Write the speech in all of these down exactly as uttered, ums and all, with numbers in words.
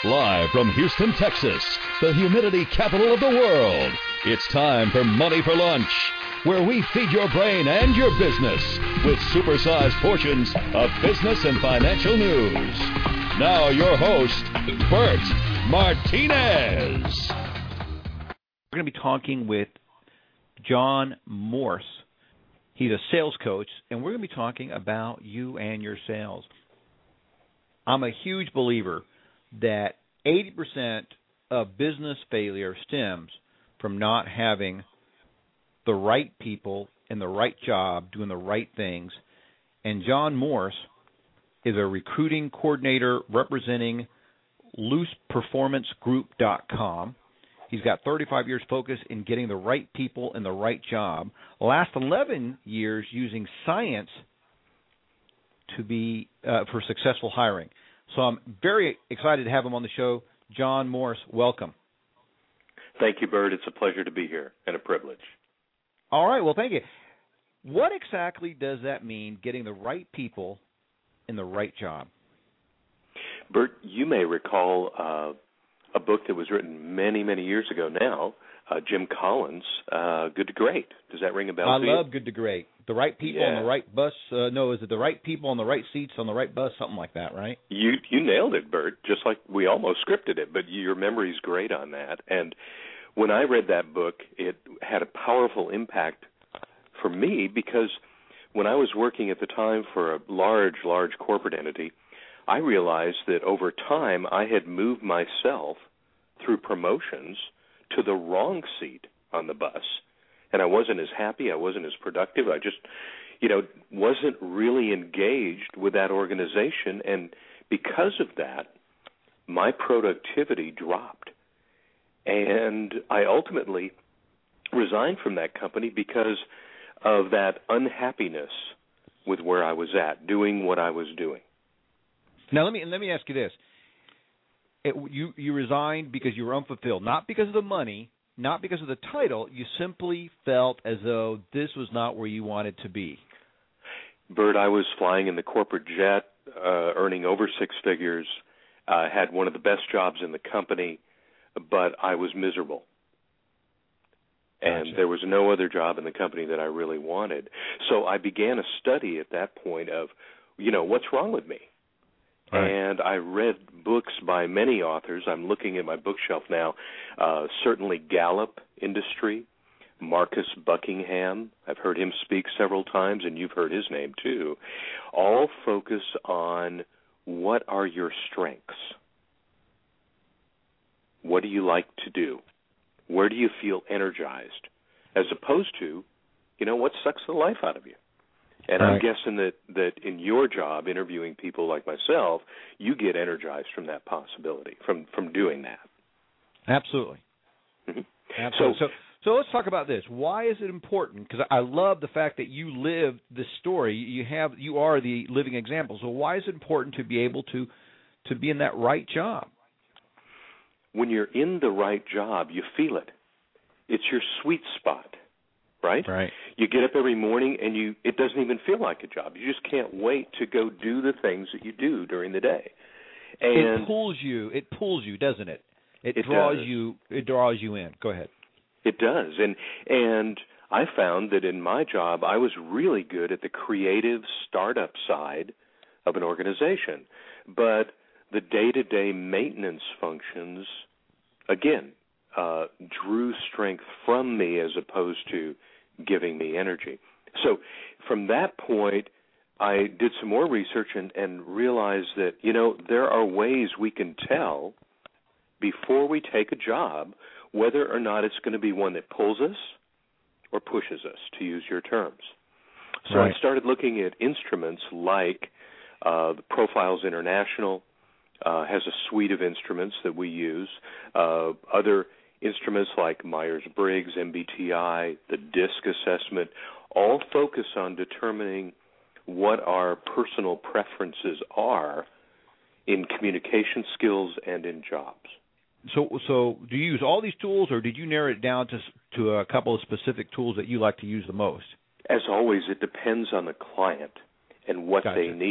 Live from Houston, Texas, the humidity capital of the world, it's time for Money for Lunch, where we feed your brain and your business with supersized portions of business and financial news. Now your host, Bert Martinez. We're going to be talking with John Morse. He's a sales coach, and we're going to be talking about you and your sales. I'm a huge believer that eighty percent of business failure stems from not having the right people in the right job doing the right things. And John Morse is a recruiting coordinator representing loose performance group dot com. He's got thirty-five years focus in getting the right people in the right job. Last eleven years using science to be uh, for successful hiring. So I'm very excited to have him on the show. John Morse, welcome. Thank you, Bert. It's a pleasure to be here and a privilege. All right. Well, thank you. What exactly does that mean, getting the right people in the right job? Bert, you may recall uh, a book that was written many, many years ago now, uh, Jim Collins, uh, Good to Great. Does that ring a bell I to you? love Good to Great. The right people yeah. on the right bus. Uh, no, is it the right people on the right seats on the right bus? Something like that, right? You you nailed it, Bert, just like we almost scripted it, but your memory's great on that. And when I read that book, it had a powerful impact for me because when I was working at the time for a large, large corporate entity, I realized that over time I had moved myself through promotions to the wrong seat on the bus. And I wasn't as happy, I wasn't as productive, I just, you know, wasn't really engaged with that organization. And because of that, my productivity dropped. And I ultimately resigned from that company because of that unhappiness with where I was at, doing what I was doing. Now, let me let me ask you this. It, you, you resigned because you were unfulfilled, not because of the money, not because of the title. You simply felt as though this was not where you wanted to be. Bert, I was flying in the corporate jet, uh, earning over six figures, uh, had one of the best jobs in the company, but I was miserable. And Gotcha. There was no other job in the company that I really wanted. So I began a study at that point of, you know, what's wrong with me? Right. And I read books by many authors. I'm looking at my bookshelf now. Uh, certainly Gallup Industry, Marcus Buckingham. I've heard him speak several times, and you've heard his name too. All focus on what are your strengths? What do you like to do? Where do you feel energized? As opposed to, you know, what sucks the life out of you? And right. I'm guessing that, that in your job, interviewing people like myself, you get energized from that possibility, from, from doing that. Absolutely. Mm-hmm. Absolutely. So, so, so let's talk about this. Why is it important? Because I love the fact that you live this story. You have, you are the living example. So why is it important to be able to, to be in that right job? When you're in the right job, you feel it. It's your sweet spot. Right? Right. You get up every morning and you it doesn't even feel like a job. You just can't wait to go do the things that you do during the day. And it pulls you. It pulls you, doesn't it? It, it draws does. you. It draws you in. Go ahead. It does. And and I found that in my job I was really good at the creative startup side of an organization. But the day-to-day maintenance functions, again, uh, drew strength from me as opposed to giving me energy. So from that point, I did some more research and, and realized that, you know, there are ways we can tell before we take a job whether or not it's going to be one that pulls us or pushes us, to use your terms. So right. I started looking at instruments like uh, the Profiles International uh, has a suite of instruments that we use, uh, other instruments like Myers-Briggs, M B T I, the DISC assessment, all focus on determining what our personal preferences are in communication skills and in jobs. So, so do you use all these tools, or did you narrow it down to to a couple of specific tools that you like to use the most? As always, it depends on the client and what gotcha. they need.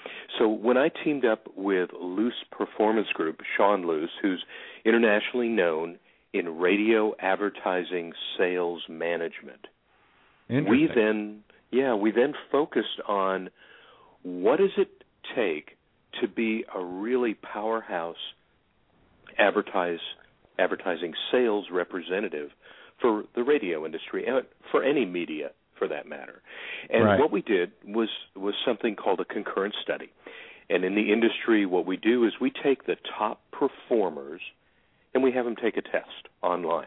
So when I teamed up with Luce Performance Group, Sean Luce, who's internationally known in radio advertising sales management, we then, yeah, we then focused on what does it take to be a really powerhouse advertise, advertising sales representative for the radio industry and for any media, for that matter. And right. what we did was was something called a concurrent study. And in the industry, what we do is we take the top performers and we have them take a test online.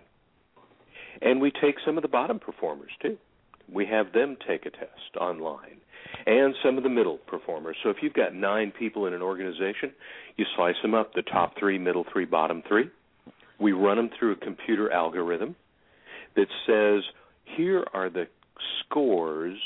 And we take some of the bottom performers, too. We have them take a test online. And some of the middle performers. So if you've got nine people in an organization, you slice them up, the top three, middle three, bottom three. We run them through a computer algorithm that says, here are the scores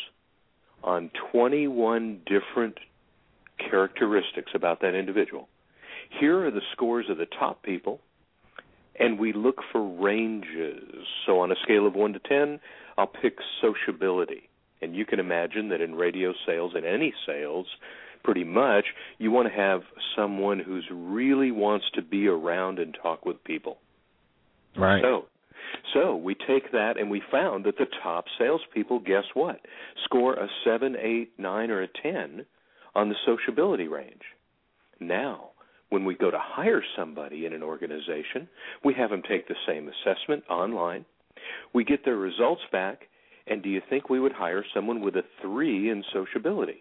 on twenty-one different characteristics about that individual. Here are the scores of the top people, and we look for ranges. So on a scale of one to ten, I'll pick sociability. And you can imagine that in radio sales, in any sales, pretty much, you want to have someone who really wants to be around and talk with people. Right. So, so we take that, and we found that the top salespeople, guess what, score a seven, eight, nine, or a ten on the sociability range. Now, when we go to hire somebody in an organization, we have them take the same assessment online. We get their results back, and do you think we would hire someone with a three in sociability?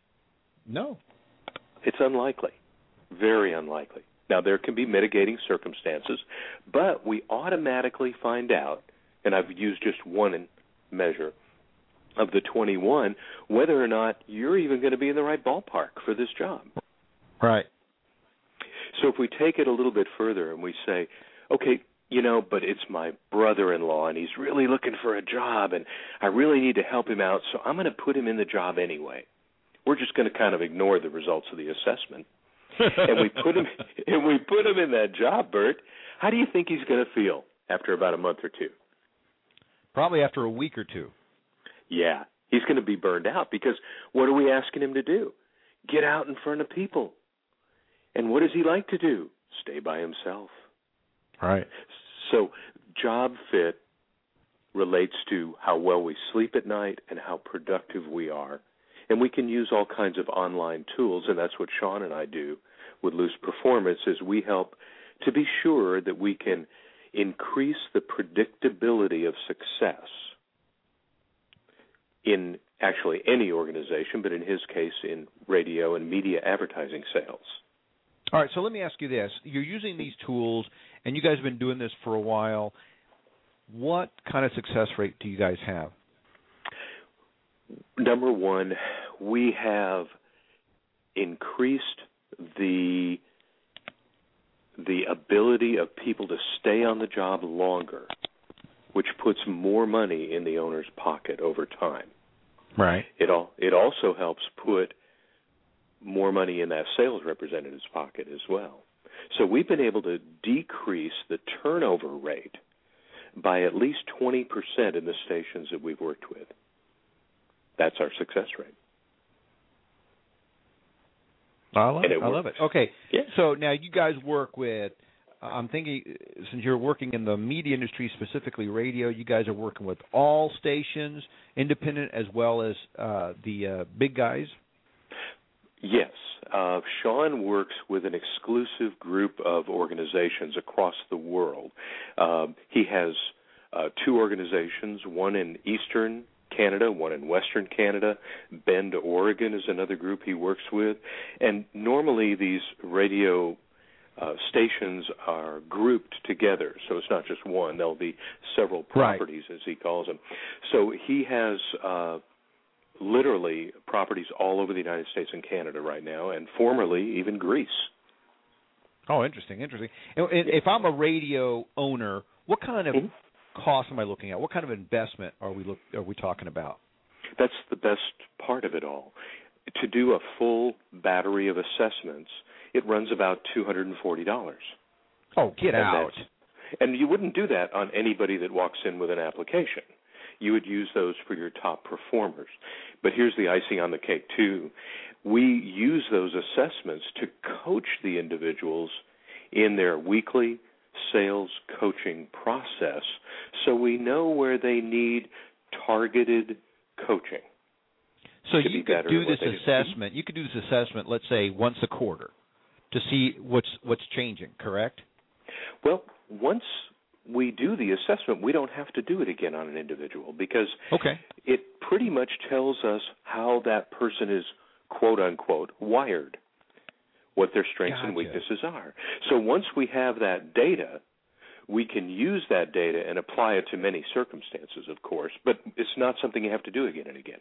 No. It's unlikely, very unlikely. Now, there can be mitigating circumstances, but we automatically find out, and I've used just one measure of the twenty-one, whether or not you're even going to be in the right ballpark for this job. Right. So if we take it a little bit further and we say, okay, you know, but it's my brother-in-law, and he's really looking for a job, and I really need to help him out, so I'm going to put him in the job anyway. We're just going to kind of ignore the results of the assessment. and we put him and we put him in that job, Bert. How do you think he's going to feel after about a month or two? Probably after a week or two. Yeah, he's going to be burned out because what are we asking him to do? Get out in front of people. And what does he like to do? Stay by himself. Right. So job fit relates to how well we sleep at night and how productive we are. And we can use all kinds of online tools, and that's what Sean and I do with Luce Performance, is we help to be sure that we can increase the predictability of success in actually any organization, but in his case in radio and media advertising sales. All right, so let me ask you this. You're using these tools, and you guys have been doing this for a while. What kind of success rate do you guys have? Number one, we have increased the the ability of people to stay on the job longer, which puts more money in the owner's pocket over time. Right. It all it also helps put more money in that sales representative's pocket as well. So we've been able to decrease the turnover rate by at least twenty percent in the stations that we've worked with. That's our success rate. I love it. it I love it. Okay. Yeah. So now you guys work with, I'm thinking, since you're working in the media industry, specifically radio, you guys are working with all stations, independent as well as uh, the uh, big guys? Yes. Uh, Sean works with an exclusive group of organizations across the world. Uh, he has uh, two organizations, one in Eastern Canada, one in Western Canada. Bend, Oregon is another group he works with. And normally these radio uh, stations are grouped together, so it's not just one. There'll be several properties, right, as he calls them. So he has uh, literally properties all over the United States and Canada right now, and formerly even Greece. Oh, interesting, interesting. And if I'm a radio owner, what kind of mm-hmm. cost am I looking at? What kind of investment are we look, are we talking about? That's the best part of it all. To do a full battery of assessments, it runs about two hundred forty dollars. Oh, get and out. And you wouldn't do that on anybody that walks in with an application. You would use those for your top performers. But here's the icing on the cake, too. we use those assessments to coach the individuals in their weekly sales coaching process, so we know where they need targeted coaching. So you could do this assessment. You could do this assessment, let's say, once a quarter, to see what's what's changing. Correct? Well, once we do the assessment, we don't have to do it again on an individual, because okay. it pretty much tells us how that person is, quote unquote, wired, what their strengths Gotcha. and weaknesses are. So once we have that data, we can use that data and apply it to many circumstances, of course, but it's not something you have to do again and again.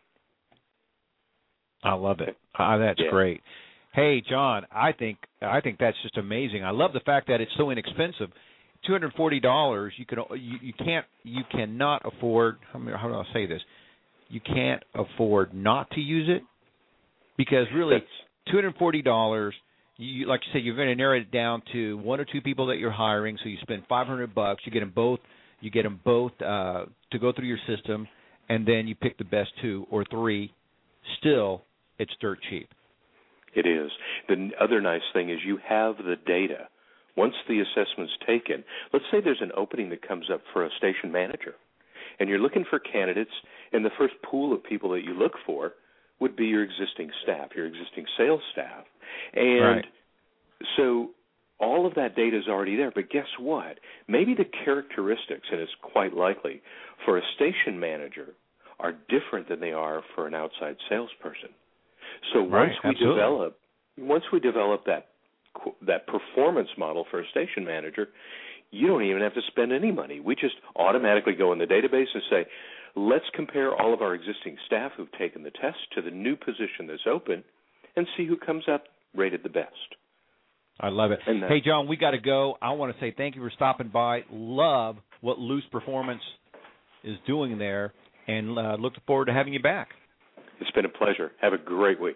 I love it. Uh, that's yeah. great. Hey, John, I think I think that's just amazing. I love the fact that it's so inexpensive. two hundred forty dollars. You can you, you can't you cannot afford. How do I say this? You can't afford not to use it, because really, that's, two hundred forty dollars. You, like you said, you're going to narrow it down to one or two people that you're hiring. So you spend five hundred bucks. You get them both. You get them both uh, to go through your system, and then you pick the best two or three. Still, it's dirt cheap. It is. The other nice thing is you have the data. Once the assessment's taken, let's say there's an opening that comes up for a station manager, and you're looking for candidates, and the first pool of people that you look for would be your existing staff, your existing sales staff. And right. so all of that data is already there, but guess what? Maybe the characteristics, and it's quite likely, for a station manager are different than they are for an outside salesperson. So once right, we absolutely. develop, once we develop that that performance model for a station manager, you don't even have to spend any money. We just automatically go in the database and say, let's compare all of our existing staff who've taken the test to the new position that's open and see who comes up rated the best. I love it. And, uh, hey, John, we got to go. I want to say thank you for stopping by. Love what Loose Performance is doing there, and uh, look forward to having you back. It's been a pleasure. Have a great week.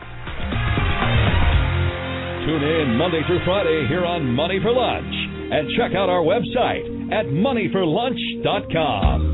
Tune in Monday through Friday here on Money for Lunch, and check out our website at money for lunch dot com.